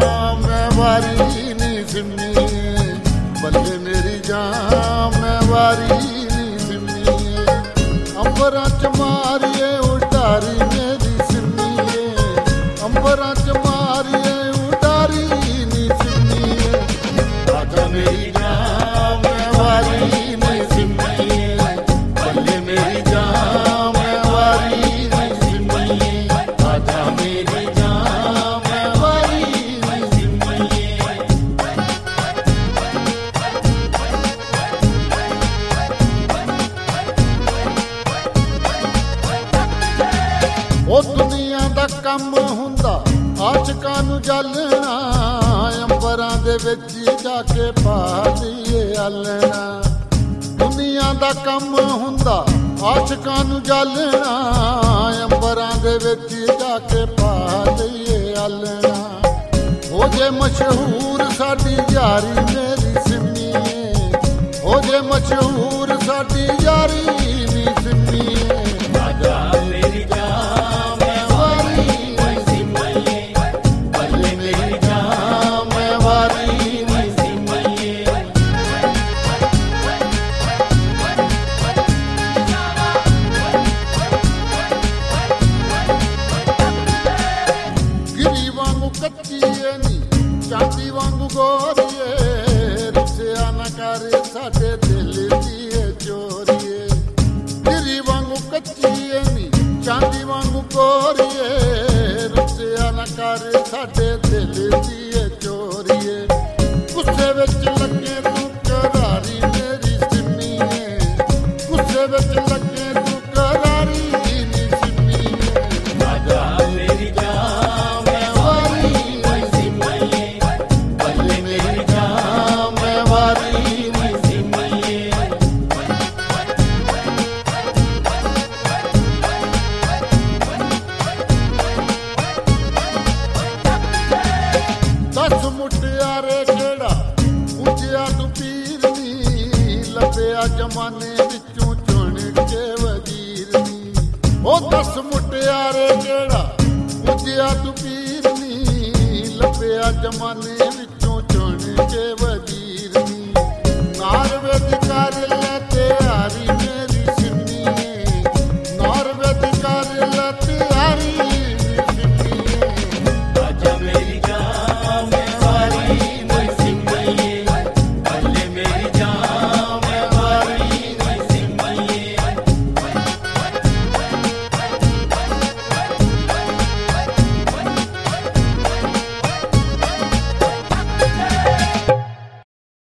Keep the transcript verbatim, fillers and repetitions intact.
मैं वारी नी सिमनी बल्ले मेरी जान मैं वारी नी सिमनी अंबरा च मारिए उडारी मेरी सिमनी अंबरा च मारिए उडारी नी सिमनी आजा मेरी जान मैं वारी नी सिमनी बल्ले मेरी जान मैं वारी नी सिमनी आजा मेरी जान मैं वारी नी सिमनी ओ दुनिया दा कम हुंदा आशिकां नूं जालना अंबरां दे विच जाके पा दईए आलना दुनिया दा कम हुंदा आशिकां नूं जालना अंबरां दे विच जाके पा दईए आलना हो जे मशहूर साडी यारी मेरी सिमनी हो जे मशहूर साडी यारी नी सिमनी आजा मेरी जान मैं वारी नी सिमनी बल्ले मेरी जान मैं वारी नी सिमनी गिरी वांगू कच्ची नी चांदी वांगू गोरीए रुसिया न करे साडे दिल दी चोरीए गिरी वांगू कच्ची नी चांदी वांगू गोरीए रुसिया न करे साडे दिल दी चोरीए गुस्से विच लगे तू करारी मेरी सिमनी गुस्से विच लगे तू करारी नी सिमनी आजा मेरी जान मैं वारी नी सिमनी बल्ले मेरी जान मैं वारी नी सिमनी दस मुटियारे केड़ा पूजिया तू पीर नी लभया जमाने विचों चुन के वजीर नी ओ दस मुटियारे केड़ा पूजिया तू पीर नी लभया जमाने विचों चुन के वजीर